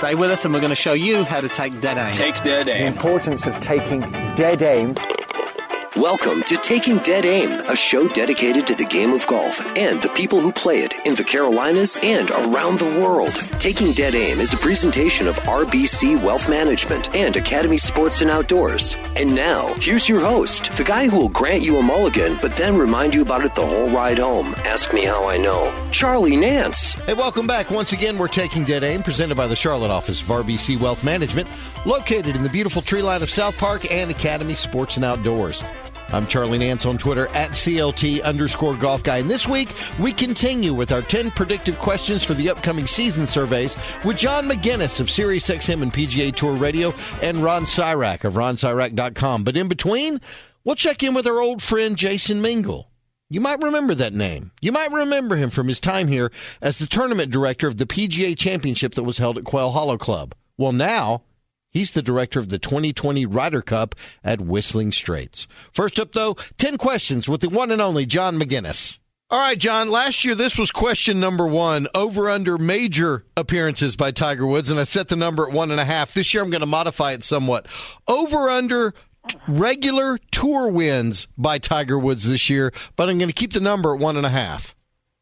Stay with us and we're going to show you how to take dead aim. Take dead The aim. importance of taking dead aim. Welcome to Taking Dead Aim, a show dedicated to the game of golf and the people who play it in the Carolinas and around the world. Taking Dead Aim is a presentation of RBC Wealth Management and Academy Sports and Outdoors. And now, here's your host, the guy who will grant you a mulligan, but then remind you about it the whole ride home. Ask me how I know. Charlie Nance. Hey, welcome back. Once again, we're Taking Dead Aim, presented by the Charlotte office of RBC Wealth Management, located in the beautiful tree line of South Park and Academy Sports and Outdoors. I'm Charlie Nance on Twitter at CLT_golf guy. And this week, we continue with our 10 predictive questions for the upcoming season surveys with John McGinnis of SiriusXM and PGA Tour Radio and Ron Syrak of RonSyrak.com. But in between, we'll check in with our old friend Jason Mingle. You might remember that name. You might remember him from his time here as the tournament director of the PGA Championship that was held at Quail Hollow Club. Well, now he's the director of the 2020 Ryder Cup at Whistling Straits. First up, though, 10 questions with the one and only John McGinnis. All right, John, last year this was question number 1, over-under major appearances by Tiger Woods, and I set the number at 1.5. This year I'm going to modify it somewhat. Over-under regular tour wins by Tiger Woods this year, but I'm going to keep the number at 1.5.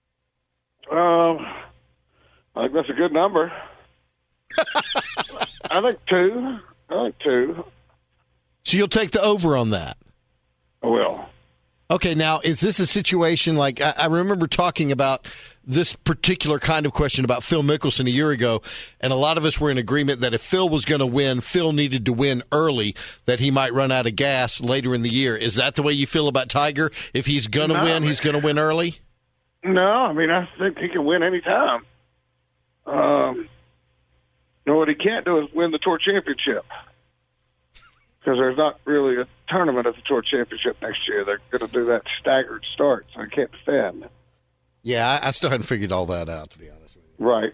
I think that's a good number. I think 2. So you'll take the over on that? I will. Okay, now, is this a situation like I remember talking about this particular kind of question about Phil Mickelson a year ago, and a lot of us were in agreement that if Phil was going to win, Phil needed to win early, that he might run out of gas later in the year. Is that the way you feel about Tiger? If he's going to win, he's going to win early? No, I mean, I think he can win any time. What he can't do is win the Tour Championship, because there's not really a tournament at the Tour Championship next year. They're going to do that staggered start, so he can't defend. Yeah, I still hadn't figured all that out, to be honest with you. Right.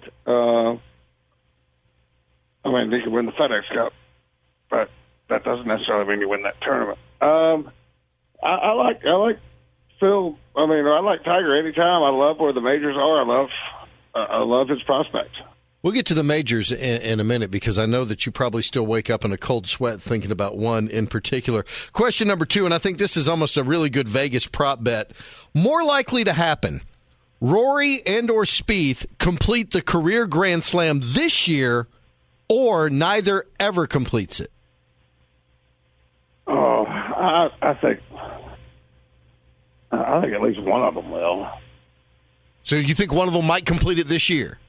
I mean, he can win the FedEx Cup, but that doesn't necessarily mean you win that tournament. I like Phil. I mean, I like Tiger anytime. I love where the majors are. I love his prospects. We'll get to the majors in a minute, because I know that you probably still wake up in a cold sweat thinking about one in particular. Question number 2, and I think this is almost a really good Vegas prop bet. More likely to happen, Rory and or Spieth complete the career Grand Slam this year, or neither ever completes it? Oh, I think at least one of them will. So you think one of them might complete it this year?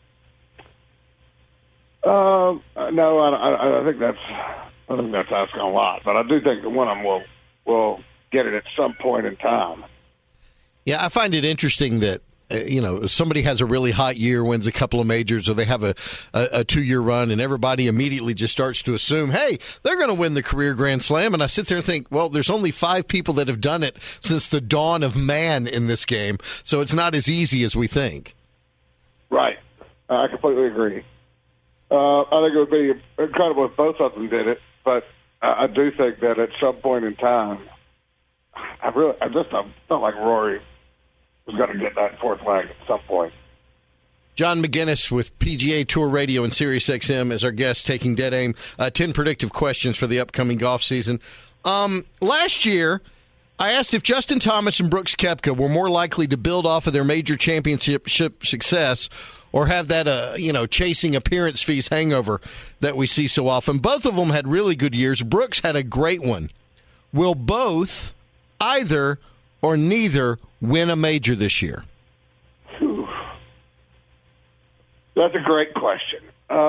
No, I think that's asking a lot, but I do think that one of them will get it at some point in time. Yeah, I find it interesting that somebody has a really hot year, wins a couple of majors, or they have a 2-year run, and everybody immediately just starts to assume, hey, they're going to win the career Grand Slam. And I sit there and think, well, there's only 5 people that have done it since the dawn of man in this game, so it's not as easy as we think. Right. I completely agree. I think it would be incredible if both of them did it, but I do think that at some point in time, I felt like Rory was going to get that 4th leg at some point. John McGinnis with PGA Tour Radio and SiriusXM as our guest, taking dead aim. 10 predictive questions for the upcoming golf season. Last year, I asked if Justin Thomas and Brooks Koepka were more likely to build off of their major championship success or have that, chasing appearance fees hangover that we see so often. Both of them had really good years. Brooks had a great one. Will both, either, or neither win a major this year? Whew. That's a great question.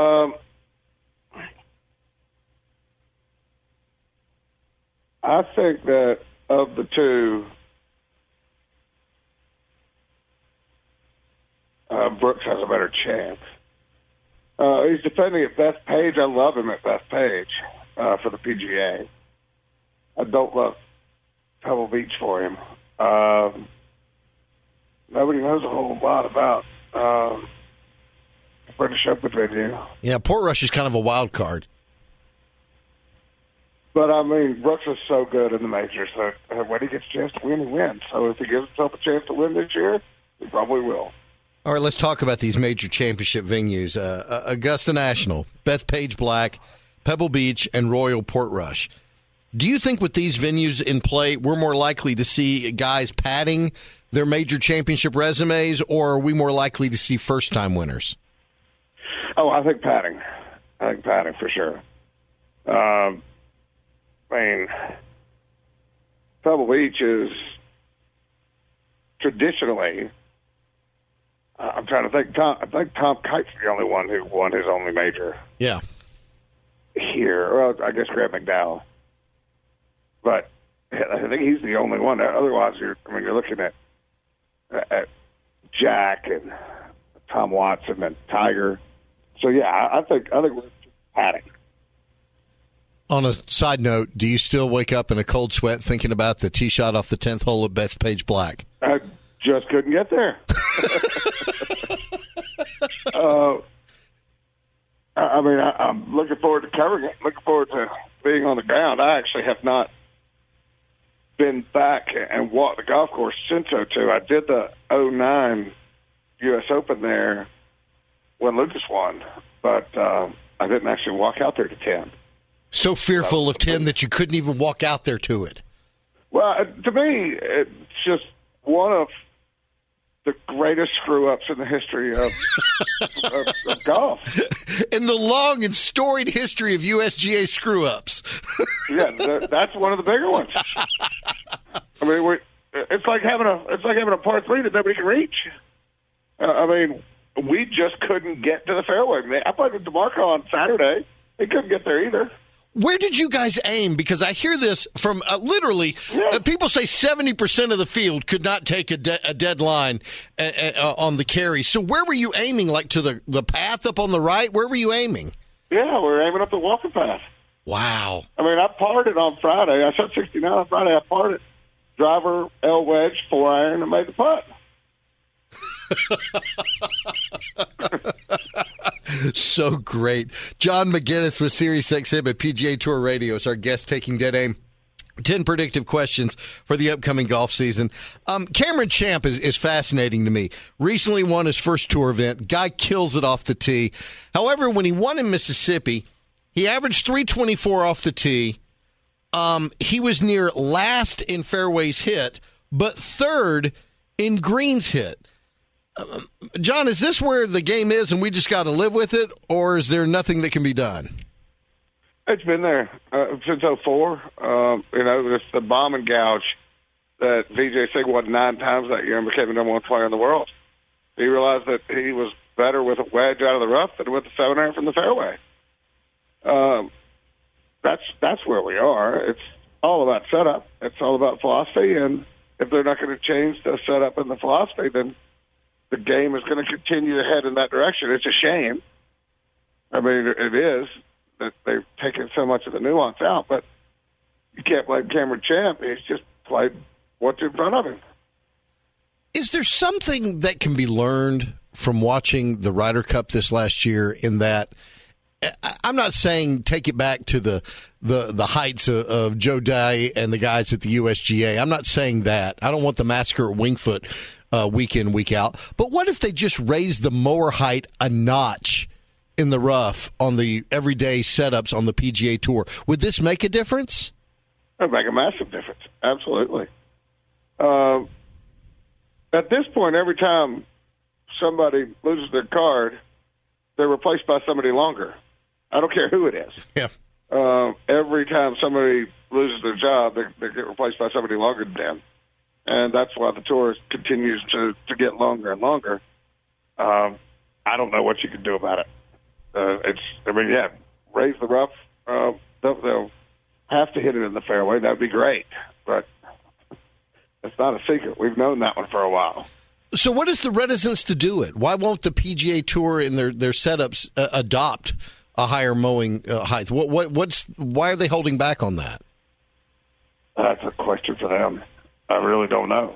I think that of the two, Brooks has a better chance. He's defending at Bethpage. I love him at Bethpage for the PGA. I don't love Pebble Beach for him. Nobody knows a whole lot about British Open venue. Yeah, Portrush is kind of a wild card. But, I mean, Brooks is so good in the majors that when he gets a chance to win, he wins. So if he gives himself a chance to win this year, he probably will. All right, let's talk about these major championship venues. Augusta National, Bethpage Black, Pebble Beach, and Royal Portrush. Do you think with these venues in play, we're more likely to see guys padding their major championship resumes, or are we more likely to see first-time winners? Oh, I think padding. I think padding for sure. I mean, Pebble Beach is traditionally, I'm trying to think, I think Tom Kite's the only one who won his only major. Yeah. Here. Well, I guess Grant McDowell. But I think he's the only one. Otherwise, you're looking at Jack and Tom Watson and Tiger. So, yeah, I think we're padding. On a side note, do you still wake up in a cold sweat thinking about the tee shot off the 10th hole at Bethpage Black? I just couldn't get there. I'm looking forward to covering it. Looking forward to being on the ground. I actually have not been back and walked the golf course since 2002. I did the 2009 U.S. Open there when Lucas won, but I didn't actually walk out there to 10. So fearful of 10 that you couldn't even walk out there to it. Well, to me, it's just one of the greatest screw-ups in the history of golf. In the long and storied history of USGA screw-ups. Yeah, that's one of the bigger ones. I mean, it's like having a par 3 that nobody can reach. We just couldn't get to the fairway. I played with DeMarco on Saturday. He couldn't get there either. Where did you guys aim? Because I hear this from people say 70% of the field could not take a dead line on the carry. So where were you aiming, like to the path up on the right? Where were you aiming? Yeah, we were aiming up the walking path. Wow. I parred it on Friday. I shot 69 on Friday. I parred it. Driver, L wedge, 4-iron, and made the putt. So great. John McGinnis with SiriusXM at PGA Tour Radio is our guest taking dead aim. 10 predictive questions for the upcoming golf season. Cameron Champ is fascinating to me. Recently won his first tour event. Guy kills it off the tee. However, when he won in Mississippi, he averaged 324 off the tee. He was near last in fairways hit, but third in greens hit. John, is this where the game is and we just got to live with it, or is there nothing that can be done? It's been there since 2004. It's the bomb and gouge that Vijay Singh won 9 times that year and became the number 1 player in the world. He realized that he was better with a wedge out of the rough than with a 7-iron from the fairway. That's where we are. It's all about setup. It's all about philosophy, and if they're not going to change the setup and the philosophy, then the game is going to continue to head in that direction. It's a shame. It is that they've taken so much of the nuance out, but you can't blame Cameron Champ. He's just played what's in front of him. Is there something that can be learned from watching the Ryder Cup this last year in that I'm not saying take it back to the heights of Joe Day and the guys at the USGA. I'm not saying that. I don't want the massacre at Winged Foot week in, week out. But what if they just raise the mower height a notch in the rough on the everyday setups on the PGA Tour? Would this make a difference? It would make a massive difference. Absolutely. At this point, every time somebody loses their card, they're replaced by somebody longer. I don't care who it is. Yeah. Every time somebody loses their job, they get replaced by somebody longer than them. And that's why the tour continues to get longer and longer. I don't know what you can do about it. Raise the rough. They'll have to hit it in the fairway. That would be great. But it's not a secret. We've known that one for a while. So what is the reticence to do it? Why won't the PGA Tour in their setups adopt a higher mowing height? Why are they holding back on that? That's a question for them. I really don't know.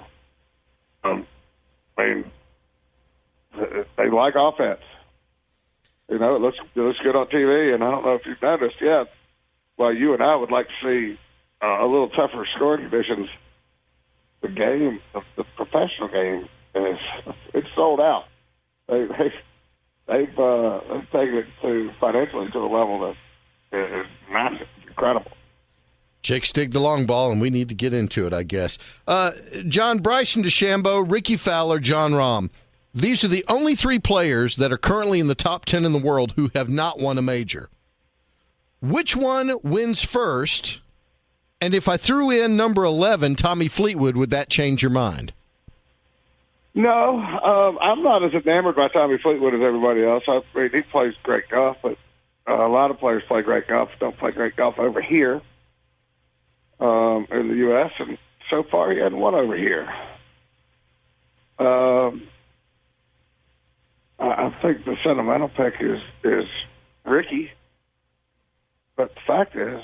They like offense. It looks good on TV, and I don't know if you've noticed yet. Well, you and I would like to see a little tougher scoring conditions. The game, the professional game, it's sold out. they've taken it to financially to the level that is massive, incredible. Chicks dig the long ball, and we need to get into it, I guess. John, Bryson DeChambeau, Ricky Fowler, John Rahm. These are the only three players that are currently in the top 10 in the world who have not won a major. Which one wins first? And if I threw in number 11, Tommy Fleetwood, would that change your mind? No, I'm not as enamored by Tommy Fleetwood as everybody else. I mean, he plays great golf, but a lot of players play great golf, don't play great golf over here in the U.S., and so far he hadn't won over here. I think the sentimental pick is Ricky, but the fact is,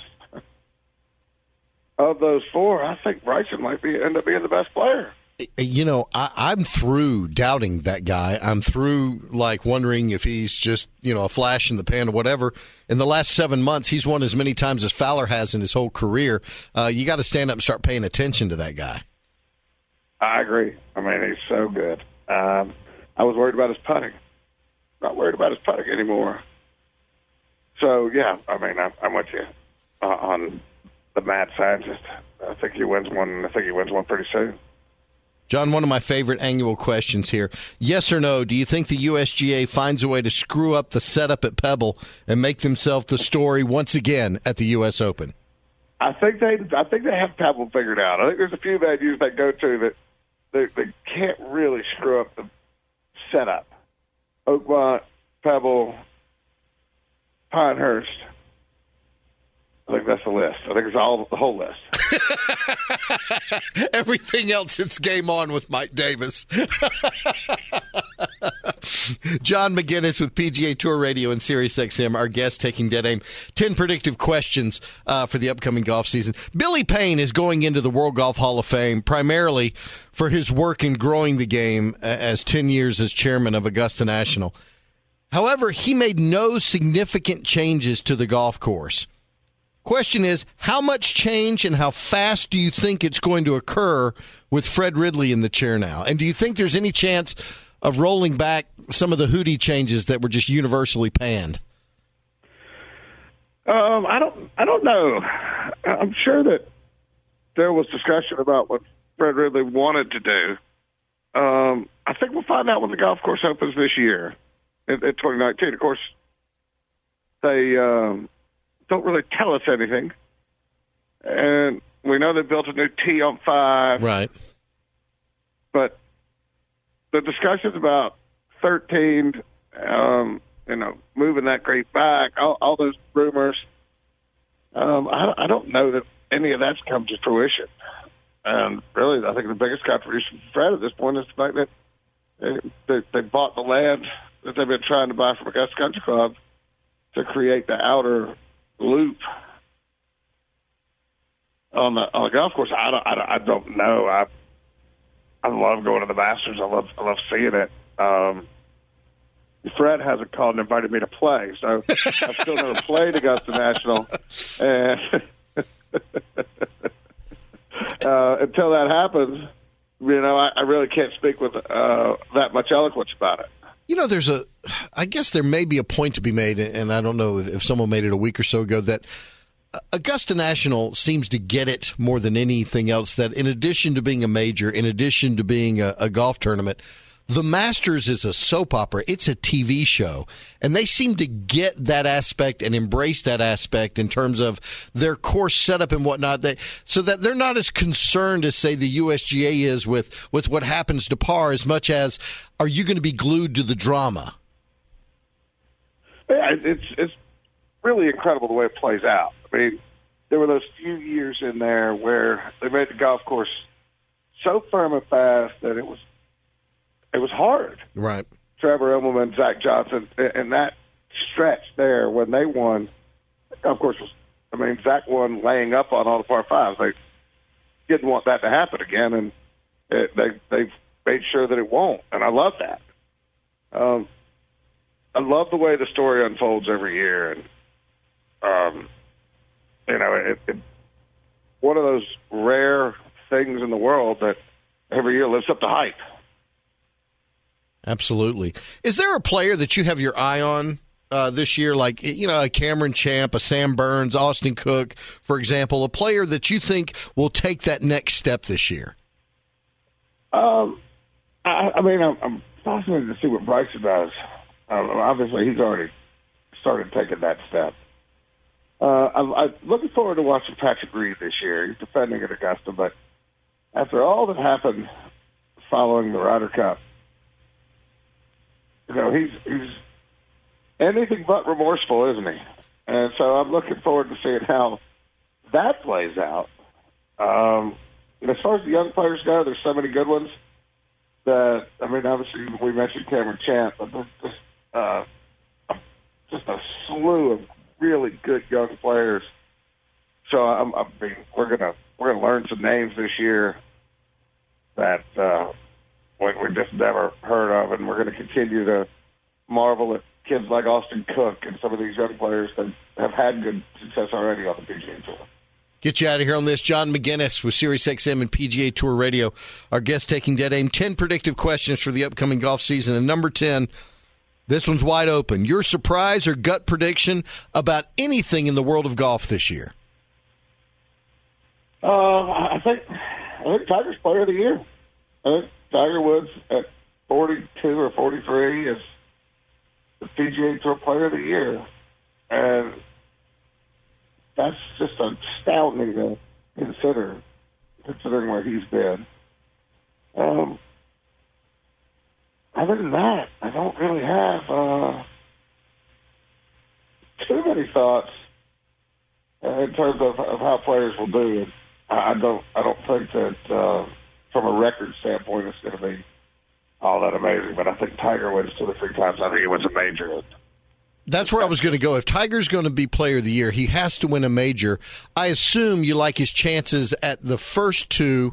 of those four, I think Bryson might end up being the best player. You know, I'm through doubting that guy. I'm through, wondering if he's just, a flash in the pan or whatever. In the last 7 months, he's won as many times as Fowler has in his whole career. You got to stand up and start paying attention to that guy. I agree. I mean, he's so good. I was worried about his putting. Not worried about his putting anymore. So, yeah, I mean, I'm with you on the mad scientist. I think he wins one. I think he wins one pretty soon. John, one of my favorite annual questions here. Yes or no, do you think the USGA finds a way to screw up the setup at Pebble and make themselves the story once again at the U.S. Open? I think they have Pebble figured out. I think there's a few venues they go to that they can't really screw up the setup. Oakmont, Pebble, Pinehurst. I think that's the list. I think it's the whole list. Everything else, it's game on with Mike Davis. John McGinnis with PGA Tour Radio and SiriusXM, our guest taking dead aim. 10 predictive questions for the upcoming golf season. Billy Payne is going into the World Golf Hall of Fame primarily for his work in growing the game as 10 years as chairman of Augusta National. However, he made no significant changes to the golf course. Question is, how much change and how fast do you think it's going to occur with Fred Ridley in the chair now? And do you think there's any chance of rolling back some of the Hootie changes that were just universally panned? I don't know. I'm sure that there was discussion about what Fred Ridley wanted to do. I think we'll find out when the golf course opens this year in 2019. Of course, they don't really tell us anything. And we know they built a new tee on 5. Right. But the discussions about 13, moving that grade back, all those rumors, I don't know that any of that's come to fruition. And really, I think the biggest contribution for Fred at this point is the fact that they bought the land that they've been trying to buy from Augusta Country Club to create the outer loop on the golf course. I don't know. I love going to the Masters. I love seeing it. Fred hasn't called and invited me to play, so I've still never played Augusta National. And until that happens, I really can't speak with that much eloquence about it. I guess there may be a point to be made, and I don't know if someone made it a week or so ago, that Augusta National seems to get it more than anything else, that in addition to being a major, in addition to being a golf tournament, the Masters is a soap opera. It's a TV show. And they seem to get that aspect and embrace that aspect in terms of their course setup and whatnot, so that they're not as concerned as, say, the USGA is with what happens to par, as much as, are you going to be glued to the drama? Yeah, it's really incredible the way it plays out. I mean, there were those few years in there where they made the golf course so firm and fast that it was hard. Right. Trevor Immelman, Zach Johnson, and that stretch there when they won, of course, Zach won laying up on all the par 5s. They didn't want that to happen again, and they've made sure that it won't, and I love that. I love the way the story unfolds every year, and it's one of those rare things in the world that every year lives up to hype. Absolutely. Is there a player that you have your eye on this year, like, a Cameron Champ, a Sam Burns, Austin Cook, for example, a player that you think will take that next step this year? I'm fascinated to see what Bryson does. Obviously, he's already started taking that step. I'm looking forward to watching Patrick Reed this year. He's defending at Augusta, but after all that happened following the Ryder Cup, he's anything but remorseful, isn't he? And so I'm looking forward to seeing how that plays out. As far as the young players go, there's so many good ones that, obviously we mentioned Cameron Champ, but there's just a slew of really good young players. So we're gonna learn some names this year that we just never heard of, and we're gonna continue to marvel at kids like Austin Cook and some of these young players that have had good success already on the PGA Tour. Get you out of here on this. John McGinnis with SiriusXM and PGA Tour Radio. Our guest taking dead aim. 10 predictive questions for the upcoming golf season. And number 10, this one's wide open. Your surprise or gut prediction about anything in the world of golf this year? I think Tiger's Player of the Year. I think Tiger Woods at 42 or 43 is the PGA Tour Player of the Year. And that's just astounding to consider, considering where he's been. Other than that, I don't really have too many thoughts in terms of how players will do. I don't think that from a record standpoint it's going to be all that amazing. But I think Tiger wins 2 or 3 times. I think he wins a major. That's where I was going to go. If Tiger's going to be Player of the Year, he has to win a major. I assume you like his chances at the first 2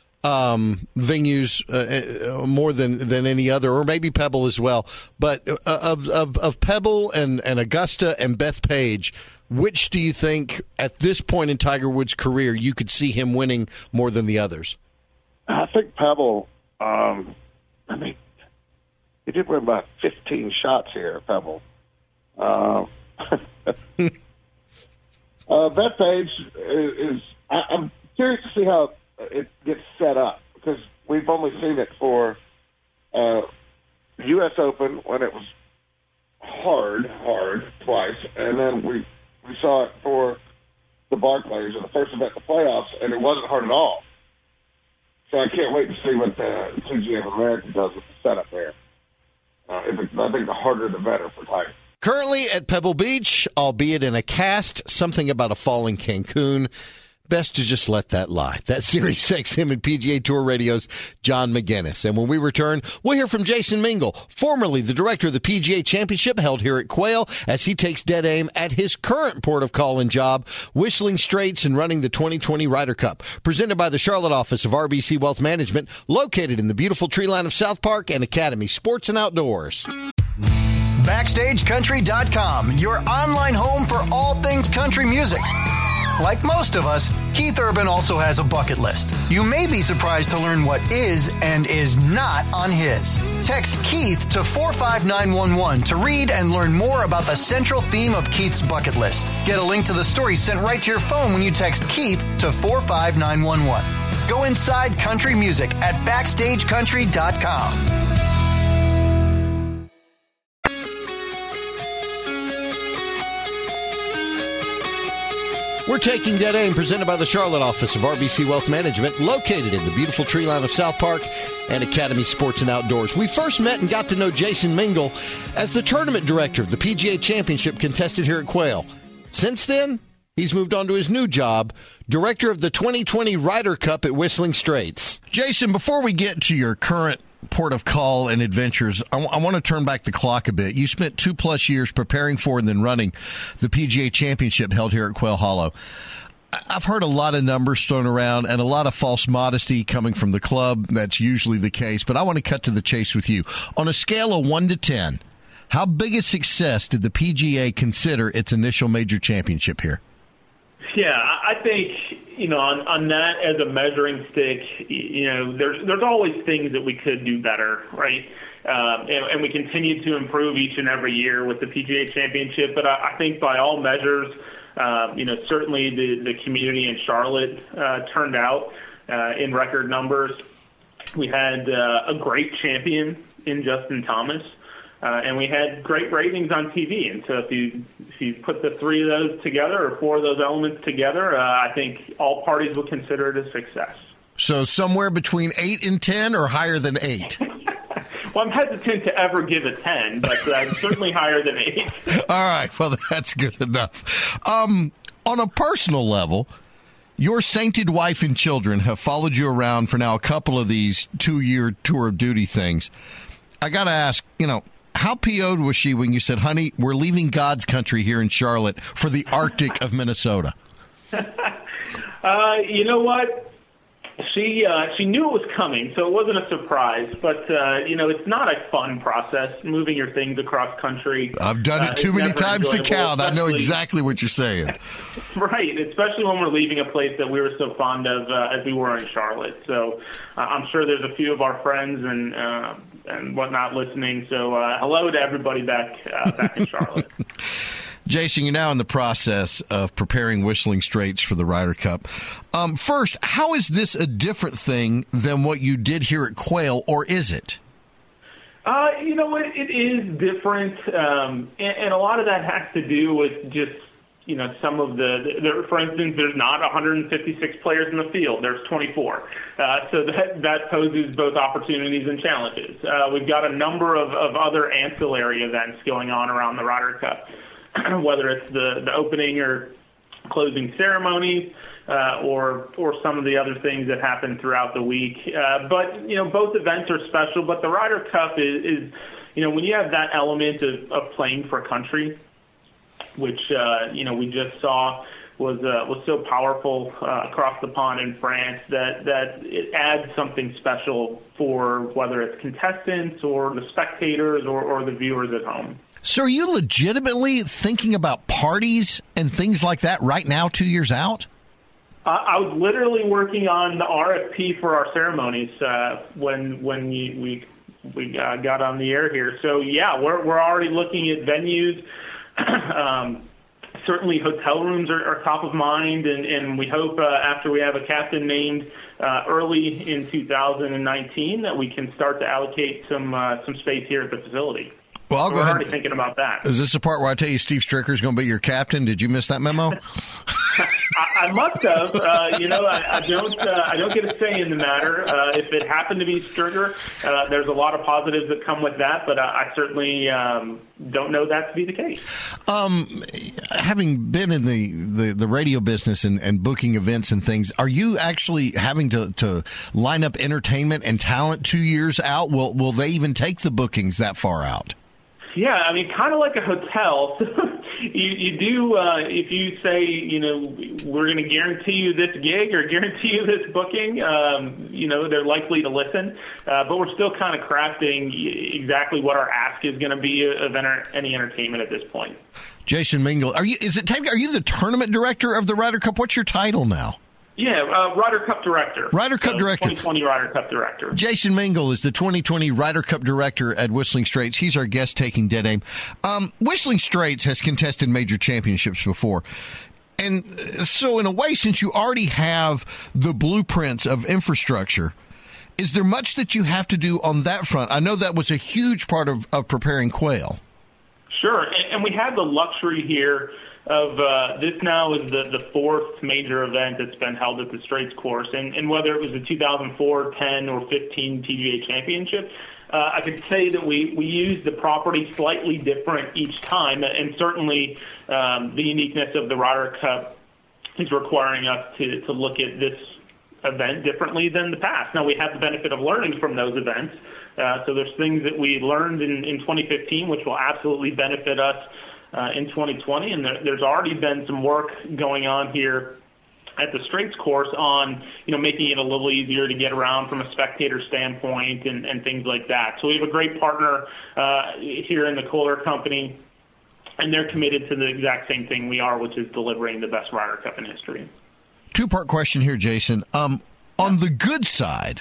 venues more than any other, or maybe Pebble as well. But of Pebble and Augusta and Bethpage, which do you think at this point in Tiger Woods' career you could see him winning more than the others? I think Pebble. He did win about 15 shots here at Pebble. Bethpage is. I'm curious to see how it gets set up, because we've only seen it for U.S. Open when it was hard twice, and then we saw it for the Barclays, or the first event in the playoffs, and it wasn't hard at all. So I can't wait to see what the PGA of America does with the setup there. I think the harder the better for Tiger. Currently at Pebble Beach, albeit in a cast, something about a fall in Cancun. Best to just let that lie. That's SiriusXM and PGA Tour Radio's John McGinnis. And when we return, we'll hear from Jason Mingle, formerly the director of the PGA Championship held here at Quail, as he takes dead aim at his current port of call and job, Whistling Straits and running the 2020 Ryder Cup. Presented by the Charlotte office of RBC Wealth Management, located in the beautiful tree line of South Park and Academy Sports and Outdoors. BackstageCountry.com, your online home for all things country music. Like most of us, Keith Urban also has a bucket list. You may be surprised to learn what is and is not on his. Text Keith to 45911 to read and learn more about the central theme of Keith's bucket list. Get a link to the story sent right to your phone when you text Keith to 45911. Go inside country music at BackstageCountry.com. We're taking dead aim, presented by the Charlotte office of RBC Wealth Management, located in the beautiful tree line of South Park and Academy Sports and Outdoors. We first met and got to know Jason Mingle as the tournament director of the PGA Championship contested here at Quail. Since then, he's moved on to his new job, director of the 2020 Ryder Cup at Whistling Straits. Jason, before we get to your current port of call and adventures, I want to turn back the clock a bit. You spent 2+ years preparing for and then running the PGA Championship held here at Quail Hollow. I've heard a lot of numbers thrown around and a lot of false modesty coming from the club. That's usually the case, but I want to cut to the chase with you. On a scale of 1 to 10, how big a success did the PGA consider its initial major championship here? Yeah, I think, on that as a measuring stick, there's always things that we could do better, right? and we continue to improve each and every year with the PGA Championship. But I think by all measures, certainly the community in Charlotte turned out in record numbers. We had a great champion in Justin Thomas, and we had great ratings on TV. And so if you put the three of those together, or four of those elements together, I think all parties would consider it a success. So somewhere between 8 and 10, or higher than 8? Well, I'm hesitant to ever give a 10, but certainly higher than 8. All right, well, that's good enough. On a personal level, your sainted wife and children have followed you around for now a couple of these 2-year tour of duty things. I got to ask, how PO'd was she when you said, honey, we're leaving God's country here in Charlotte for the Arctic of Minnesota? You know what? She knew it was coming, so it wasn't a surprise. But, it's not a fun process, moving your things across country. I've done it too many times to count. I know exactly what you're saying. Right, especially when we're leaving a place that we were so fond of as we were in Charlotte. So I'm sure there's a few of our friends and whatnot listening. So hello to everybody back in Charlotte. Jason, you're now in the process of preparing Whistling Straits for the Ryder Cup. First, how is this a different thing than what you did here at Quail, or is it? It is different, and a lot of that has to do with just, some of for instance, there's not 156 players in the field. There's 24. So that poses both opportunities and challenges. We've got a number of other ancillary events going on around the Ryder Cup, whether it's the opening or closing ceremonies, or some of the other things that happen throughout the week. But both events are special. But the Ryder Cup is when you have that element of playing for country, which we just saw was so powerful across the pond in France, that it adds something special for whether it's contestants or the spectators or the viewers at home. So are you legitimately thinking about parties and things like that right now, 2 years out? I was literally working on the RFP for our ceremonies when we got on the air here. So, yeah, we're already looking at venues. Certainly hotel rooms are top of mind, and we hope after we have a captain named early in 2019 that we can start to allocate some space here at the facility. Well, I'll go ahead. We're already thinking about that. Is this the part where I tell you Steve Stricker is going to be your captain? Did you miss that memo? I must have. I don't get a say in the matter. If it happened to be Stricker, there's a lot of positives that come with that, but I certainly don't know that to be the case. Having been in the radio business and booking events and things, are you actually having to line up entertainment and talent 2 years out? Will they even take the bookings that far out? Yeah, I mean, kind of like a hotel. You do, if you say, we're going to guarantee you this gig or guarantee you this booking, they're likely to listen. But we're still kind of crafting exactly what our ask is going to be of any entertainment at this point. Jason Mingle, are you the tournament director of the Ryder Cup? What's your title now? Yeah, Ryder Cup Director. Ryder Cup Director. 2020 Ryder Cup Director. Jason Mingle is the 2020 Ryder Cup Director at Whistling Straits. He's our guest taking Dead Aim. Whistling Straits has contested major championships before. And so in a way, since you already have the blueprints of infrastructure, is there much that you have to do on that front? I know that was a huge part of preparing Quail. Sure, and we have the luxury here of this now is the fourth major event that's been held at the Straits course, and whether it was the 2004, 10, or 15 PGA Championship, I could say that we use the property slightly different each time, and certainly the uniqueness of the Ryder Cup is requiring us to look at this event differently than the past. Now, we have the benefit of learning from those events, so there's things that we learned in 2015 which will absolutely benefit us in 2020, and there's already been some work going on here at the Straits course on, making it a little easier to get around from a spectator standpoint and things like that. So we have a great partner here in the Kohler Company, and they're committed to the exact same thing we are, which is delivering the best Ryder Cup in history. Two-part question here, Jason. On the good side,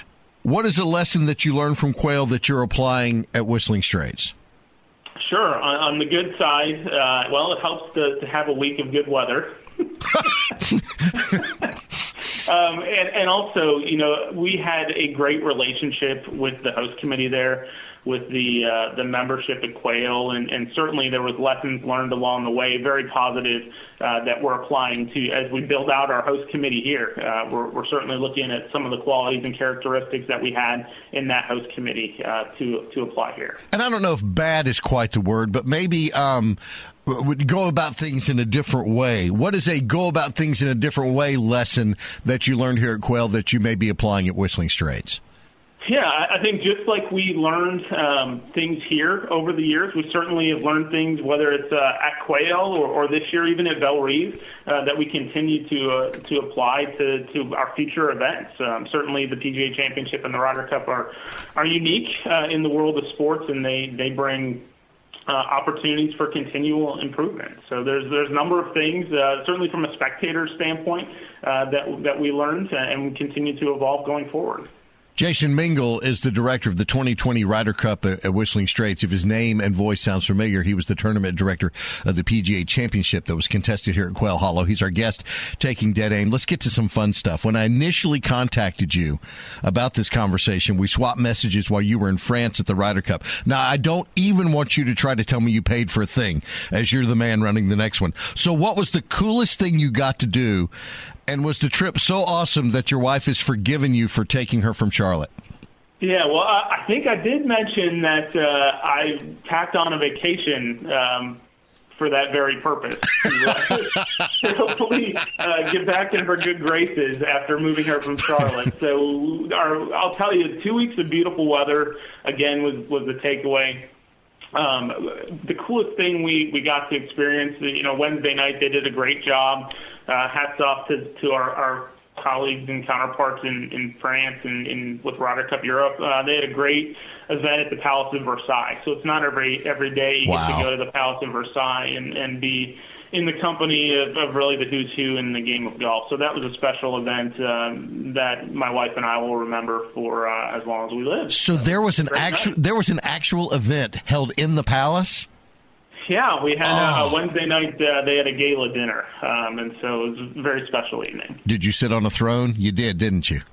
What is a lesson that you learned from Quail that you're applying at Whistling Straits? Sure. On the good side, it helps to have a week of good weather. And also, we had a great relationship with the host committee there, with the membership at Quail, and certainly there was lessons learned along the way, very positive, that we're applying to as we build out our host committee here. We're certainly looking at some of the qualities and characteristics that we had in that host committee to apply here. And I don't know if bad is quite the word, but maybe would go about things in a different way. What is a go about things in a different way lesson that you learned here at Quail that you may be applying at Whistling Straits? Yeah, I think just like we learned things here over the years, we certainly have learned things, whether it's at Quail or this year even at Bellerive, that we continue to apply to our future events. Certainly the PGA Championship and the Ryder Cup are unique in the world of sports, and they bring opportunities for continual improvement. So there's a number of things, certainly from a spectator standpoint, that we learned and we continue to evolve going forward. Jason Mingle is the director of the 2020 Ryder Cup at Whistling Straits. If his name and voice sounds familiar, he was the tournament director of the PGA Championship that was contested here at Quail Hollow. He's our guest taking Dead Aim. Let's get to some fun stuff. When I initially contacted you about this conversation, we swapped messages while you were in France at the Ryder Cup. Now, I don't even want you to try to tell me you paid for a thing, as you're the man running the next one. So what was the coolest thing you got to do? And was the trip so awesome that your wife has forgiven you for taking her from Charlotte? Yeah, well, I think I did mention that I tacked on a vacation for that very purpose, to hopefully get back in her good graces after moving her from Charlotte. So I'll tell you, 2 weeks of beautiful weather, again, was the takeaway. The coolest thing we got to experience, Wednesday night, they did a great job. Hats off to our colleagues and counterparts in France and with Ryder Cup Europe. They had a great event at the Palace of Versailles. So it's not every day you get to go to the Palace of Versailles and be in the company of really the who's who in the game of golf. So that was a special event that my wife and I will remember for as long as we live. So there was an actual event held in the Palace? Yeah, we had a Wednesday night, they had a gala dinner, and so it was a very special evening. Did you sit on a throne? You did, didn't you?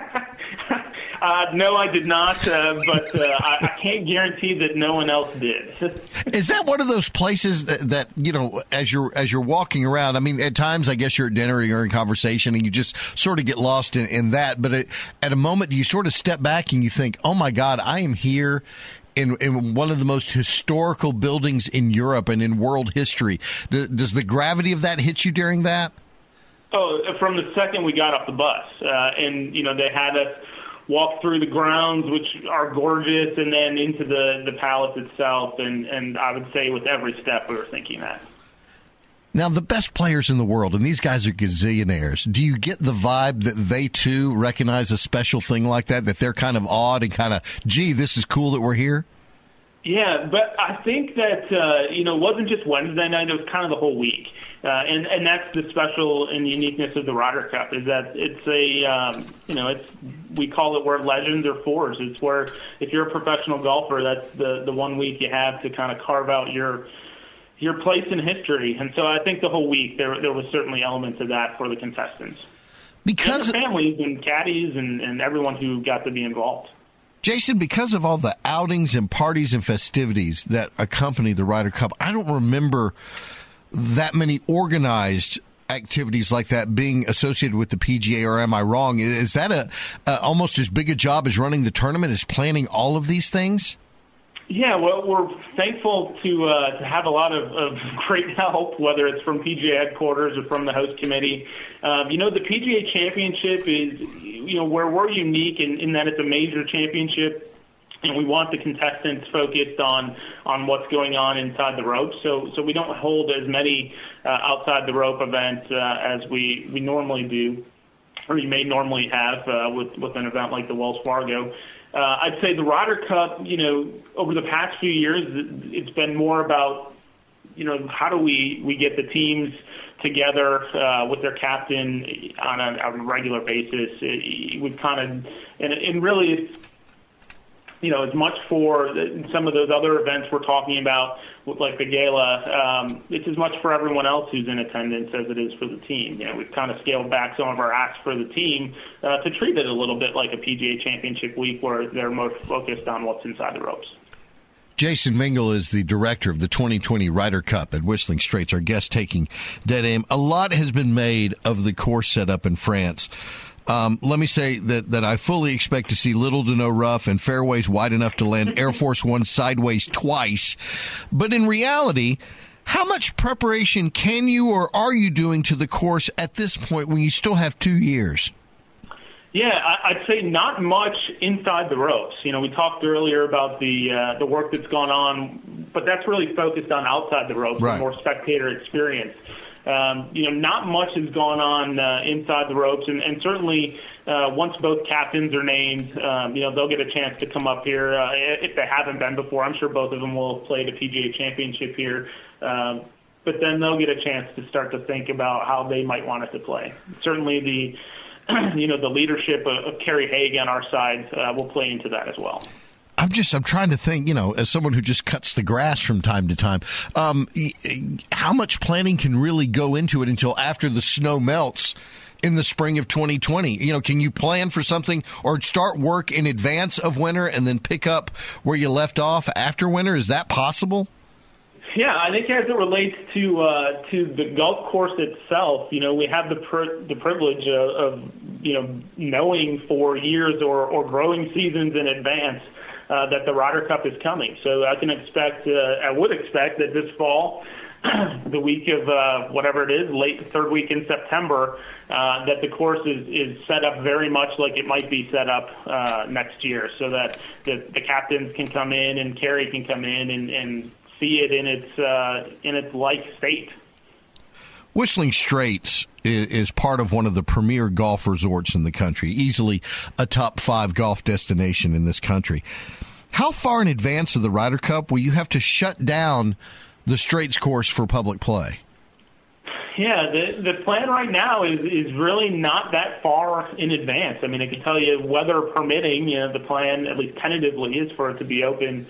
No, I did not, but I can't guarantee that no one else did. Is that one of those places that as you're walking around, I mean, at times I guess you're at dinner or you're in conversation and you just sort of get lost in that, but at a moment you sort of step back and you think, oh my God, I am here in one of the most historical buildings in Europe and in world history. Does the gravity of that hit you during that? Oh, from the second we got off the bus, and they had us walk through the grounds, which are gorgeous, and then into the palace itself. And I would say with every step we were thinking that. Now, the best players in the world, and these guys are gazillionaires, do you get the vibe that they, too, recognize a special thing like that they're kind of awed and kind of, gee, this is cool that we're here? Yeah, but I think that, it wasn't just Wednesday night, it was kind of the whole week. And that's the special and uniqueness of the Ryder Cup, is that it's we call it where legends are forged. It's where, if you're a professional golfer, that's the 1 week you have to kind of carve out your place in history. And so I think the whole week there was certainly elements of that for the contestants. Because and their families and caddies and everyone who got to be involved. Jason, because of all the outings and parties and festivities that accompany the Ryder Cup, I don't remember that many organized activities like that being associated with the PGA, or am I wrong? Is that almost as big a job as running the tournament, as planning all of these things? Yeah, well, we're thankful to have a lot of great help, whether it's from PGA headquarters or from the host committee. The PGA Championship is, where we're unique in that it's a major championship, and we want the contestants focused on what's going on inside the ropes. So we don't hold as many outside the rope events as we normally do, or you may normally have with an event like the Wells Fargo. I'd say the Ryder Cup, over the past few years, it's been more about how do we get the teams together with their captain on a regular basis? We've kind of, and really it's, as much for some of those other events we're talking about, like the gala, it's as much for everyone else who's in attendance as it is for the team. We've kind of scaled back some of our acts for the team to treat it a little bit like a PGA Championship week where they're more focused on what's inside the ropes. Jason Mingle is the director of the 2020 Ryder Cup at Whistling Straits, our guest taking Dead Aim. A lot has been made of the course set up in France. Let me say that I fully expect to see little to no rough and fairways wide enough to land Air Force One sideways twice. But in reality, how much preparation can you or are you doing to the course at this point when you still have 2 years? Yeah, I'd say not much inside the ropes. We talked earlier about the work that's gone on, but that's really focused on outside the ropes, right. More spectator experience. Not much has gone on inside the ropes, and certainly once both captains are named, they'll get a chance to come up here if they haven't been before. I'm sure both of them will play the PGA Championship here, but then they'll get a chance to start to think about how they might want it to play. Certainly the leadership of Kerry Haig on our side will play into that as well. I'm trying to think, as someone who just cuts the grass from time to time, how much planning can really go into it until after the snow melts in the spring of 2020? Can you plan for something or start work in advance of winter and then pick up where you left off after winter? Is that possible? Yeah, I think as it relates to the golf course itself, we have the privilege of knowing for years or growing seasons in advance that the Ryder Cup is coming. So I would expect that this fall, the week of whatever it is, late third week in September, that the course is set up very much like it might be set up next year, so that the captains can come in and Kerry can come in and see it in its like state. Whistling Straits is part of one of the premier golf resorts in the country, easily a top 5 golf destination in this country. How far in advance of the Ryder Cup will you have to shut down the Straits course for public play? Yeah, the plan right now is really not that far in advance. I mean, I can tell you, weather permitting, the plan, at least tentatively, is for it to be open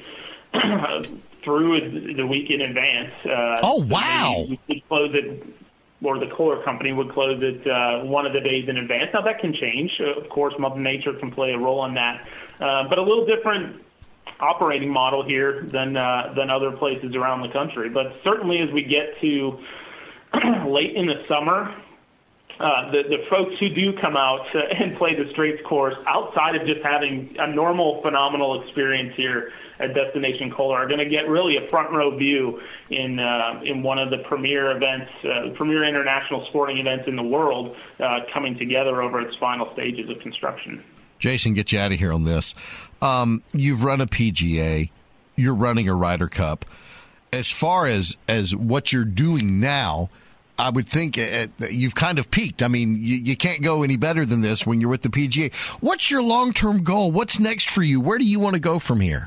through the week in advance. Oh, wow. We could close it, or the Kohler company would close it one of the days in advance. Now, that can change. Of course, Mother Nature can play a role in that. But a little different operating model here than other places around the country. But certainly as we get to late in the summer, the folks who do come out and play the Straits course, outside of just having a normal, phenomenal experience here at Destination Kohler, are going to get really a front row view in one of the premier events, premier international sporting events in the world, coming together over its final stages of construction. Jason, get you out of here on this. You've run a PGA. You're running a Ryder Cup. As far as what you're doing now, I would think you've kind of peaked. I mean, you can't go any better than this when you're with the PGA. What's your long-term goal? What's next for you? Where do you want to go from here?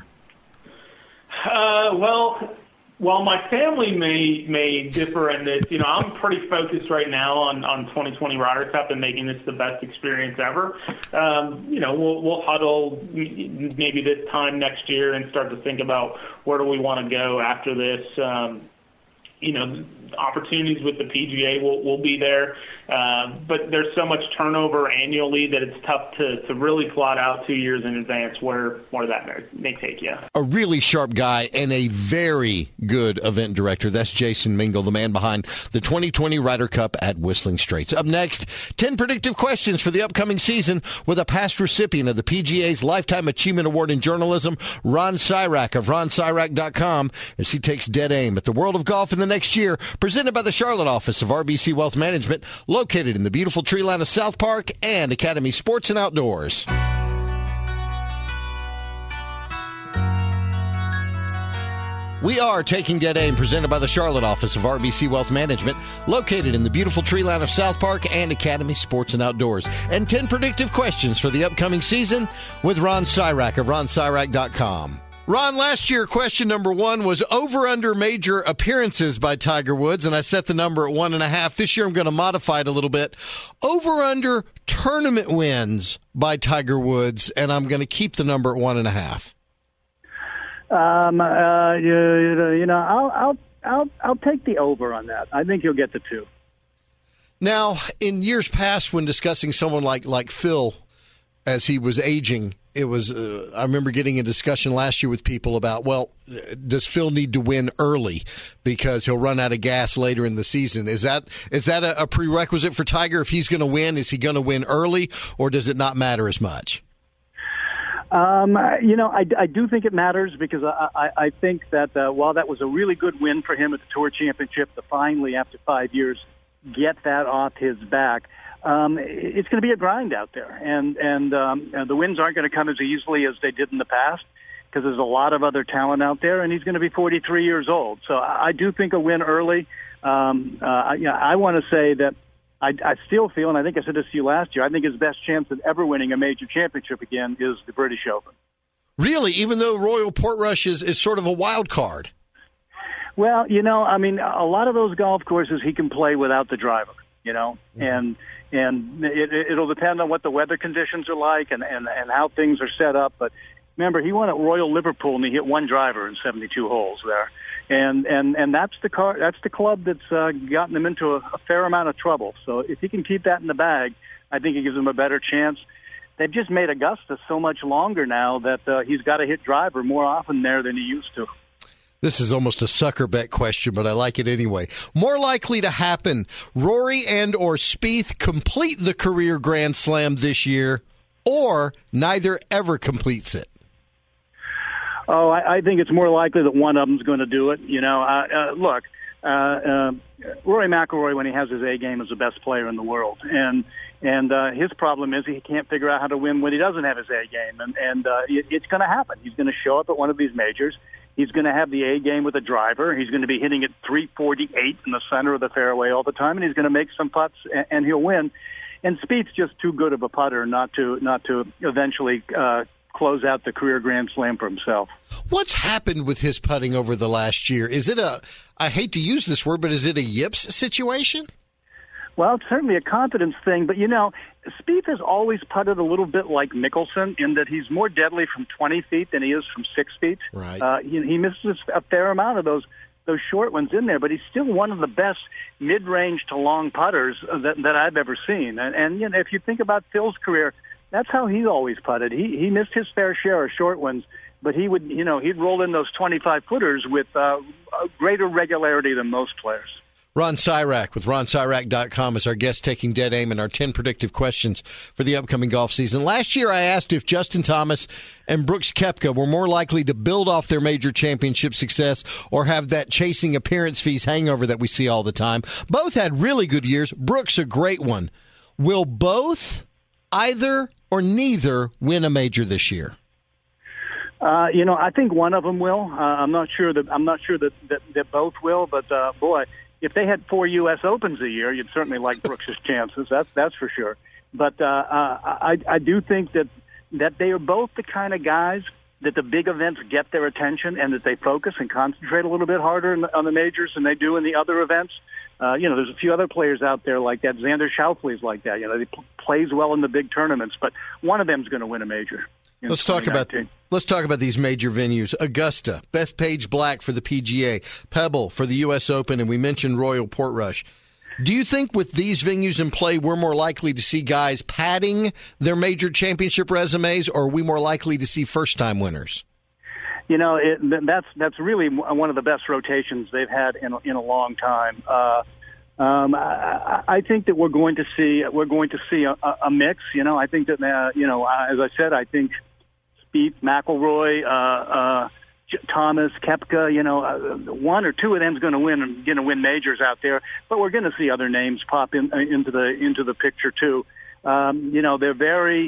Well, my family may differ in this. I'm pretty focused right now on 2020 Ryder Cup and making this the best experience ever. We'll huddle maybe this time next year and start to think about where do we want to go after this. Opportunities with the PGA will be there, but there's so much turnover annually that it's tough to really plot out 2 years in advance where that may take you. A really sharp guy and a very good event director. That's Jason Mingle, the man behind the 2020 Ryder Cup at Whistling Straits. Up next, 10 predictive questions for the upcoming season with a past recipient of the PGA's Lifetime Achievement Award in Journalism, Ron Sirak of RonSirak.com, as he takes dead aim at the world of golf in the next year. Presented by the Charlotte office of RBC Wealth Management, located in the beautiful tree line of South Park and Academy Sports and Outdoors. We are taking dead aim, presented by the Charlotte office of RBC Wealth Management, located in the beautiful tree line of South Park and Academy Sports and Outdoors. And 10 predictive questions for the upcoming season with Ron Sirak of RonSirak.com. Ron, last year, question number 1 was over-under major appearances by Tiger Woods, and I set the number at 1.5. This year, I'm going to modify it a little bit. Over-under tournament wins by Tiger Woods, and I'm going to keep the number at 1.5. I'll take the over on that. I think he'll get the 2. Now, in years past, when discussing someone like Phil as he was aging, it was. I remember getting a discussion last year with people about, well, does Phil need to win early because he'll run out of gas later in the season? Is that a prerequisite for Tiger? If he's going to win, is he going to win early, or does it not matter as much? I do think it matters because I think that while that was a really good win for him at the Tour Championship to finally, after 5 years, get that off his back, it's going to be a grind out there. And the wins aren't going to come as easily as they did in the past because there's a lot of other talent out there, and he's going to be 43 years old. So I do think a win early. I want to say that I still feel, and I think I said this to you last year, I think his best chance of ever winning a major championship again is the British Open. Really? Even though Royal Portrush is sort of a wild card? Well, a lot of those golf courses he can play without the driver, and it'll depend on what the weather conditions are like and how things are set up. But remember, he won at Royal Liverpool and he hit one driver in 72 holes there. And that's the club that's gotten him into a fair amount of trouble. So if he can keep that in the bag, I think it gives him a better chance. They've just made Augusta so much longer now that he's got to hit driver more often there than he used to. This is almost a sucker bet question, but I like it anyway. More likely to happen, Rory and or Spieth complete the career Grand Slam this year, or neither ever completes it? Oh, I think it's more likely that one of them's going to do it. Look, Rory McIlroy, when he has his A game, is the best player in the world, and his problem is he can't figure out how to win when he doesn't have his A game, and it's going to happen. He's going to show up at one of these majors. He's going to have the A game with a driver. He's going to be hitting at 348 in the center of the fairway all the time, and he's going to make some putts, and he'll win. And Spieth's just too good of a putter not to eventually close out the career Grand Slam for himself. What's happened with his putting over the last year? Is it I hate to use this word, but is it a yips situation? Well, it's certainly a confidence thing, but Spieth has always putted a little bit like Mickelson in that he's more deadly from 20 feet than he is from 6 feet. Right. He misses a fair amount of those short ones in there, but he's still one of the best mid-range to long putters that I've ever seen. And if you think about Phil's career, that's how he's always putted. He missed his fair share of short ones, but he would, he'd roll in those 25-footers with a greater regularity than most players. Ron Syrak with RonSyrak.com is our guest taking dead aim in our 10 predictive questions for the upcoming golf season. Last year, I asked if Justin Thomas and Brooks Koepka were more likely to build off their major championship success or have that chasing appearance fees hangover that we see all the time. Both had really good years. Brooks, a great one. Will both, either, or neither win a major this year? I think one of them will. I'm not sure that both will, but boy, if they had 4 U.S. Opens a year, you'd certainly like Brooks' chances. That's for sure. But I do think that they are both the kind of guys that the big events get their attention and that they focus and concentrate a little bit harder on the majors than they do in the other events. There's a few other players out there like that. Xander Schauffele's like that. He plays well in the big tournaments, but one of them's going to win a major. Let's talk about these major venues. Augusta, Bethpage Black for the PGA, Pebble for the U.S. Open, and we mentioned Royal Portrush. Do you think with these venues in play, we're more likely to see guys padding their major championship resumes, or are we more likely to see first-time winners? That's really one of the best rotations they've had in a long time. I think that we're going to see a mix. I think that as I said, I think Spieth, McIlroy, Thomas, Koepka, one or two of them is going to win majors out there. But we're going to see other names pop into the picture too. They're very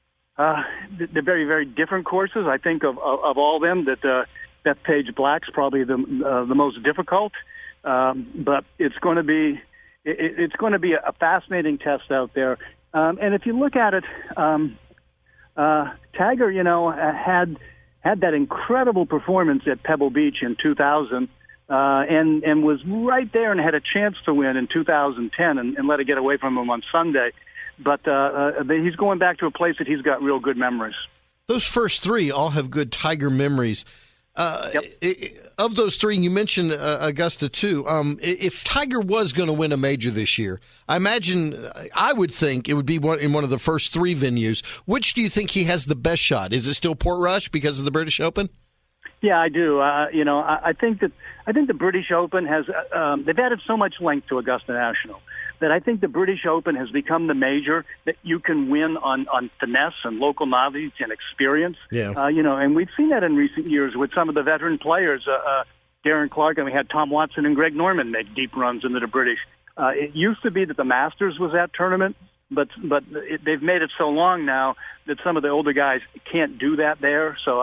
very different courses. I think of all them that Bethpage Black's probably the most difficult. But it's going to be a fascinating test out there. And if you look at it, Tiger, had that incredible performance at Pebble Beach in 2000, and was right there and had a chance to win in 2010 and let it get away from him on Sunday. But he's going back to a place that he's got real good memories. Those first three all have good Tiger memories. Yep. Of those three, you mentioned Augusta too. If Tiger was going to win a major this year, I would think it would be in one of the first three venues. Which do you think he has the best shot? Is it still Portrush because of the British Open? Yeah, I do. I think the British Open has they've added so much length to Augusta National that I think the British Open has become the major that you can win on finesse and local knowledge and experience. Yeah. And we've seen that in recent years with some of the veteran players, Darren Clarke, and we had Tom Watson and Greg Norman make deep runs into the British. It used to be that the Masters was that tournament, but they've made it so long now that some of the older guys can't do that there. So,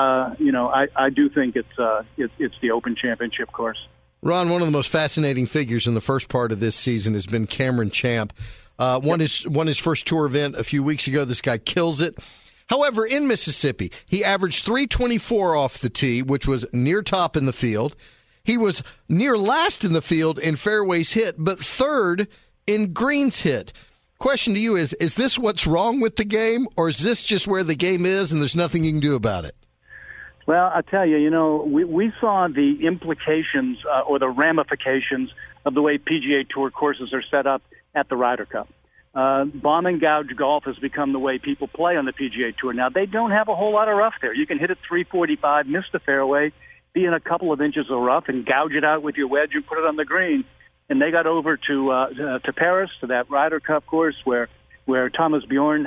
I do think it's the Open Championship course. Ron, one of the most fascinating figures in the first part of this season has been Cameron Champ. Won his first tour event a few weeks ago. This guy kills it. However, in Mississippi, he averaged .324 off the tee, which was near top in the field. He was near last in the field in fairways hit, but third in greens hit. Question to you is this what's wrong with the game, or is this just where the game is and there's nothing you can do about it? Well, I tell you, we saw the implications or the ramifications of the way PGA Tour courses are set up at the Ryder Cup. Bomb and gouge golf has become the way people play on the PGA Tour. Now, they don't have a whole lot of rough there. You can hit it 345, miss the fairway, be in a couple of inches of rough, and gouge it out with your wedge and put it on the green. And they got over to Paris, to that Ryder Cup course where Thomas Bjorn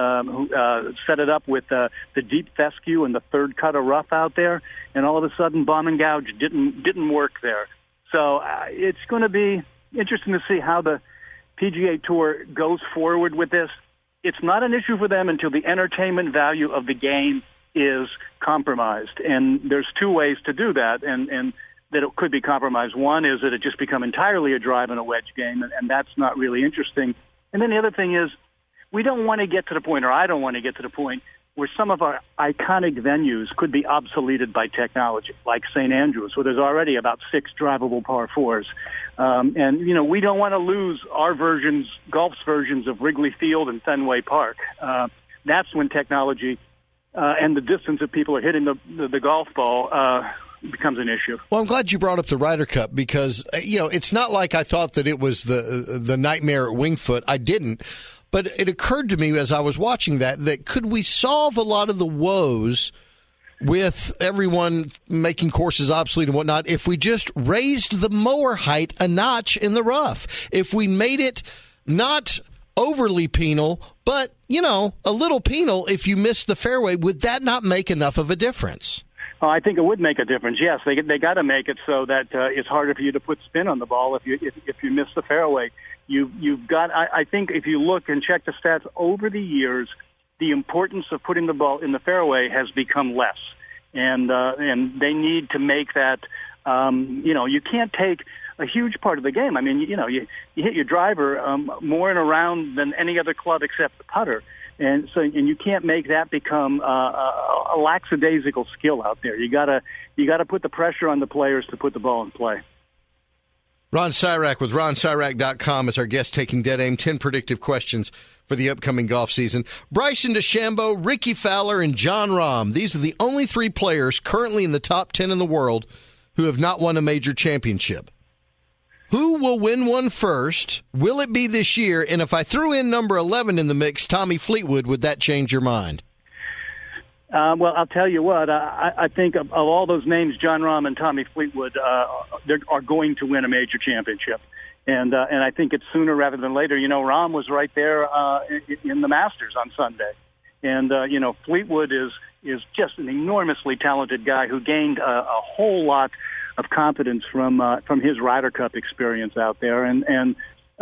set it up with the deep fescue and the third cut of rough out there, and all of a sudden bomb and gouge didn't work there. So it's going to be interesting to see how the PGA Tour goes forward with this. It's not an issue for them until the entertainment value of the game is compromised, and there's two ways to do that, and that it could be compromised. One is that it just become entirely a drive and a wedge game, and that's not really interesting. And then the other thing is, we don't want to get to the point, or I don't want to get to the point, where some of our iconic venues could be obsoleted by technology, like St. Andrews, where there's already about 6 drivable par 4s. And we don't want to lose our golf's versions of Wrigley Field and Fenway Park. That's when technology and the distance that people are hitting the golf ball becomes an issue. Well, I'm glad you brought up the Ryder Cup because, it's not like I thought that it was the nightmare at Winged Foot. I didn't. But it occurred to me as I was watching that could we solve a lot of the woes with everyone making courses obsolete and whatnot if we just raised the mower height a notch in the rough? If we made it not overly penal, but, a little penal if you missed the fairway, would that not make enough of a difference? Oh, I think it would make a difference. Yes, they got to make it so that it's harder for you to put spin on the ball if you miss the fairway. You've got. I think if you look and check the stats over the years, the importance of putting the ball in the fairway has become less, and they need to make that. You can't take a huge part of the game. I mean, you hit your driver more in a round than any other club except the putter. And you can't make that become a lackadaisical skill out there. You gotta put the pressure on the players to put the ball in play. Ron Sirak with RonSirak.com is our guest taking dead aim. 10 predictive questions for the upcoming golf season. Bryson DeChambeau, Ricky Fowler, and Jon Rahm. These are the only 3 players currently in the top 10 in the world who have not won a major championship. Who will win one first? Will it be this year? And if I threw in number 11 in the mix, Tommy Fleetwood, would that change your mind? Well, I'll tell you what. I think of all those names, Jon Rahm and Tommy Fleetwood are going to win a major championship. And I think it's sooner rather than later. Rahm was right there in the Masters on Sunday. And, Fleetwood is just an enormously talented guy who gained a whole lot of confidence from his Ryder Cup experience out there, and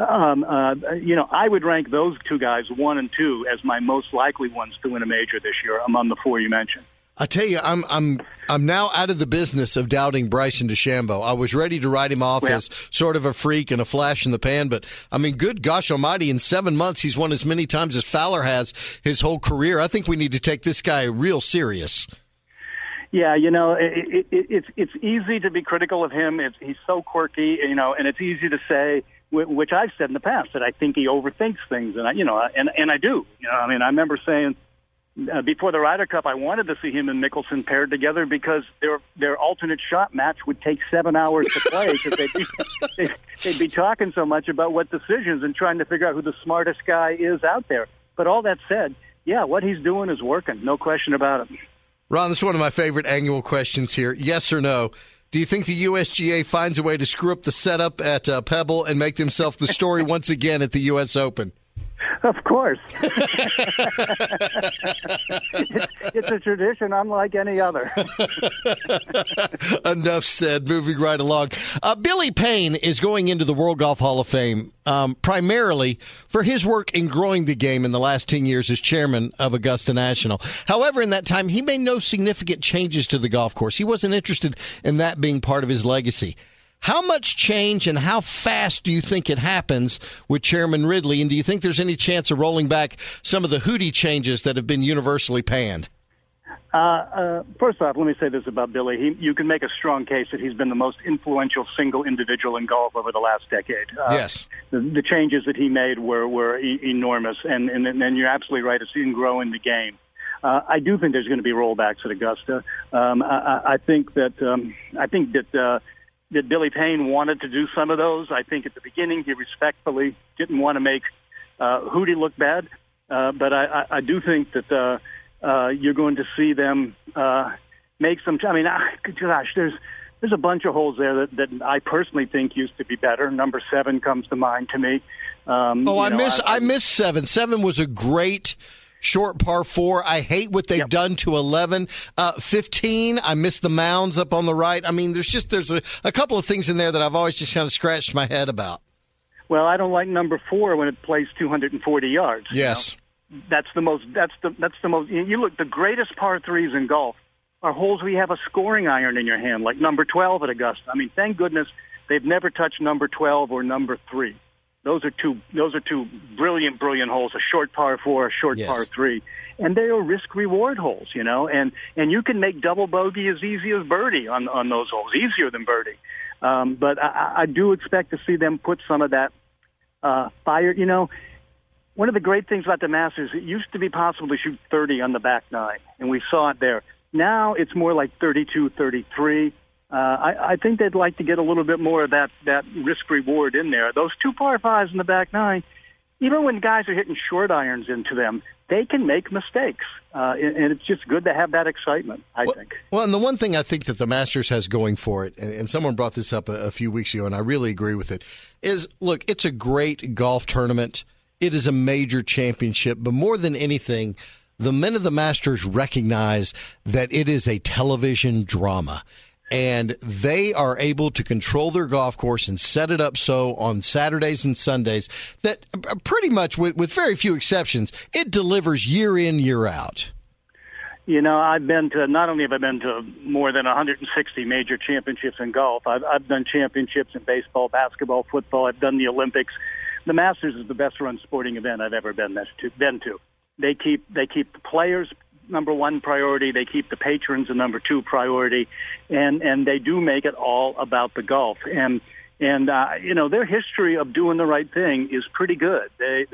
I would rank those 2 guys 1 and 2 as my most likely ones to win a major this year among the 4 you mentioned. I tell you, I'm now out of the business of doubting Bryson DeChambeau. I was ready to write him off as sort of a freak and a flash in the pan, but I mean, good gosh almighty, in 7 months he's won as many times as Fowler has his whole career. I think we need to take this guy real serious. Yeah, it's easy to be critical of him. He's so quirky, and it's easy to say, which I've said in the past, that I think he overthinks things, and I do. I remember saying before the Ryder Cup, I wanted to see him and Mickelson paired together because their alternate shot match would take 7 hours to play because they'd be talking so much about what decisions and trying to figure out who the smartest guy is out there. But all that said, yeah, what he's doing is working, no question about it. Ron, this is one of my favorite annual questions here. Yes or no? Do you think the USGA finds a way to screw up the setup at Pebble and make themselves the story once again at the U.S. Open? Of course. It's a tradition unlike any other. Enough said. Moving right along. Billy Payne is going into the World Golf Hall of Fame primarily for his work in growing the game in the last 10 years as chairman of Augusta National. However, in that time, he made no significant changes to the golf course. He wasn't interested in that being part of his legacy. How much change and how fast do you think it happens with Chairman Ridley? And do you think there's any chance of rolling back some of the Hootie changes that have been universally panned? First off, let me say this about Billy. You can make a strong case that he's been the most influential single individual in golf over the last decade. Yes. The changes that he made were enormous, and you're absolutely right. It's in growing the game. I do think there's going to be rollbacks at Augusta. I think that Billy Payne wanted to do some of those. I think at the beginning he respectfully didn't want to make Hootie look bad, but I do think that you're going to see them make some. Gosh, there's a bunch of holes there that I personally think used to be better. Number 7 comes to mind to me. I miss 7. 7 was a great short par 4. I hate what they've done to 11. 15, I miss the mounds up on the right. I mean, there's a couple of things in there that I've always just kind of scratched my head about. Well, I don't like number 4 when it plays 240 yards. Yes. That's the most. You look, the greatest par 3s in golf are holes where you have a scoring iron in your hand, like number 12 at Augusta. I mean, thank goodness they've never touched number 12 or number 3. Those are two brilliant holes, a short par 4, a short par 3. And they are risk-reward holes, and you can make double bogey as easy as birdie on those holes, easier than birdie. But I do expect to see them put some of that fire. One of the great things about the Masters, it used to be possible to shoot 30 on the back 9, and we saw it there. Now it's more like 32, 33. I think they'd like to get a little bit more of that risk-reward in there. Those 2 par 5s in the back 9, even when guys are hitting short irons into them, they can make mistakes. And it's just good to have that excitement, I think. Well, and the one thing I think that the Masters has going for it, and someone brought this up a few weeks ago, and I really agree with it, is, look, it's a great golf tournament. It is a major championship. But more than anything, the men of the Masters recognize that it is a television drama. And they are able to control their golf course and set it up so on Saturdays and Sundays that pretty much, with very few exceptions, it delivers year in, year out. I've been to, not only have I been to more than 160 major championships in golf, I've done championships in baseball, basketball, football. I've done the Olympics. The Masters is the best run sporting event I've ever been to. They keep the players number 1 priority. They keep the patrons a number 2 priority, and they do make it all about the golf. And their history of doing the right thing is pretty good.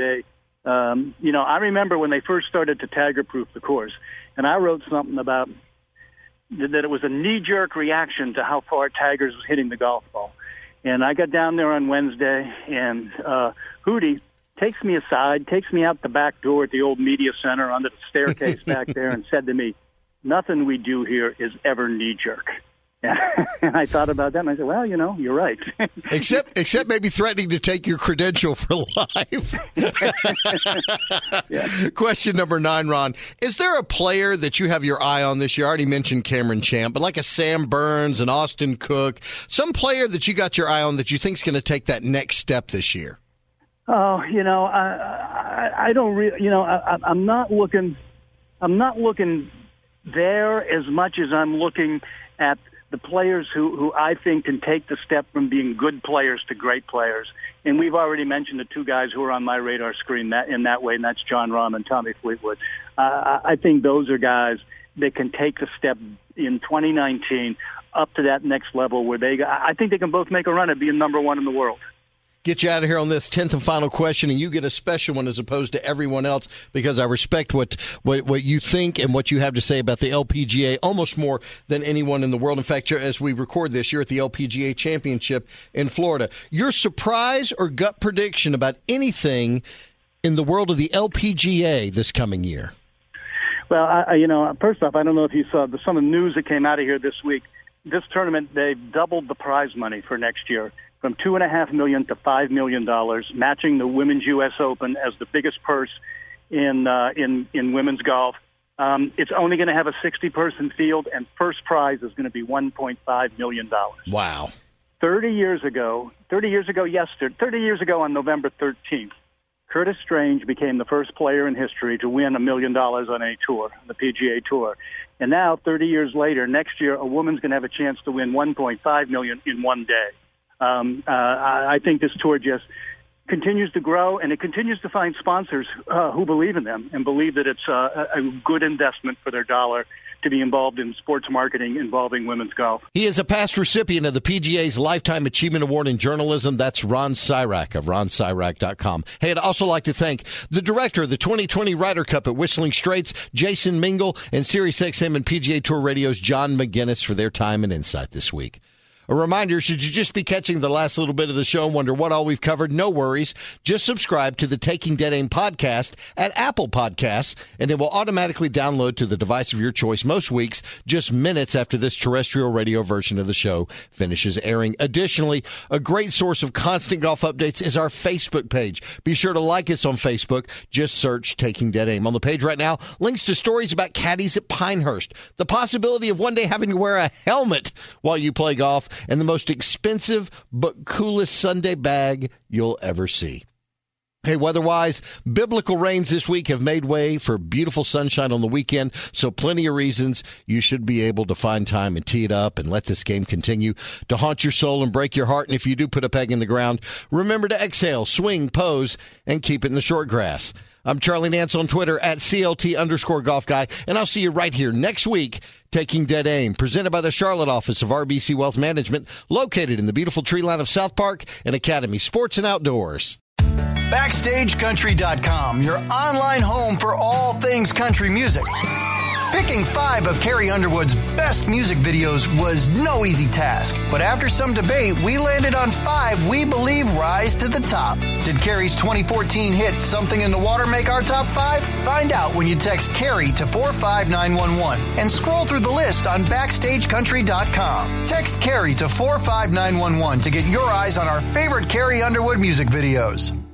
I remember when they first started to Tiger-proof the course, and I wrote something about that it was a knee-jerk reaction to how far Tiger was hitting the golf ball. And I got down there on Wednesday, and Hootie takes me aside, takes me out the back door at the old media center under the staircase back there, and said to me, "Nothing we do here is ever knee-jerk." And I thought about that, and I said, well, you're right. Except maybe threatening to take your credential for life. Yeah. Question number 9, Ron. Is there a player that you have your eye on this year? I already mentioned Cameron Champ, but like a Sam Burns, an Austin Cook, some player that you got your eye on that you think is going to take that next step this year? Oh, I don't really, I'm not looking there as much as I'm looking at the players who I think can take the step from being good players to great players. And we've already mentioned the 2 guys who are on my radar screen in that way, and that's Jon Rahm and Tommy Fleetwood. I think those are guys that can take the step in 2019 up to that next level where I think they can both make a run at being number one in the world. Get you out of here on this 10th and final question, and you get a special one as opposed to everyone else, because I respect what you think and what you have to say about the LPGA almost more than anyone in the world. In fact, as we record this, you're at the LPGA Championship in Florida. Your surprise or gut prediction about anything in the world of the LPGA this coming year? Well, first off, I don't know if you saw some of the news that came out of here this week. This tournament, they've doubled the prize money for next year, from $2.5 million to $5 million, matching the Women's U.S. Open as the biggest purse in women's golf. It's only going to have a 60-person field, and first prize is going to be $1.5 million. Wow. 30 years ago on November 13th, Curtis Strange became the first player in history to win $1 million on a tour, the PGA Tour. And now, 30 years later, next year, a woman's going to have a chance to win $1.5 million in one day. I think this tour just continues to grow, and it continues to find sponsors who believe in them and believe that it's a good investment for their dollar to be involved in sports marketing involving women's golf. He is a past recipient of the PGA's Lifetime Achievement Award in Journalism. That's Ron Syrak of ronsyrak.com. Hey, I'd also like to thank the director of the 2020 Ryder Cup at Whistling Straits, Jason Mingle, and SiriusXM and PGA Tour Radio's John McGinnis for their time and insight this week. A reminder, should you just be catching the last little bit of the show and wonder what all we've covered, no worries. Just subscribe to the Taking Dead Aim podcast at Apple Podcasts, and it will automatically download to the device of your choice most weeks, just minutes after this terrestrial radio version of the show finishes airing. Additionally, a great source of constant golf updates is our Facebook page. Be sure to like us on Facebook. Just search Taking Dead Aim. On the page right now, links to stories about caddies at Pinehurst, the possibility of one day having to wear a helmet while you play golf, and the most expensive but coolest Sunday bag you'll ever see. Hey, weather-wise, biblical rains this week have made way for beautiful sunshine on the weekend, so plenty of reasons you should be able to find time and tee it up and let this game continue to haunt your soul and break your heart. And if you do put a peg in the ground, remember to exhale, swing, pose, and keep it in the short grass. I'm Charlie Nance on Twitter at CLT_golf guy, and I'll see you right here next week, Taking Dead Aim, presented by the Charlotte office of RBC Wealth Management, located in the beautiful tree line of South Park and Academy Sports and Outdoors. BackstageCountry.com, your online home for all things country music. Picking 5 of Carrie Underwood's best music videos was no easy task, but after some debate, we landed on 5 we believe rise to the top. Did Carrie's 2014 hit Something in the Water make our top 5? Find out when you text Carrie to 45911 and scroll through the list on BackstageCountry.com. Text Carrie to 45911 to get your eyes on our favorite Carrie Underwood music videos.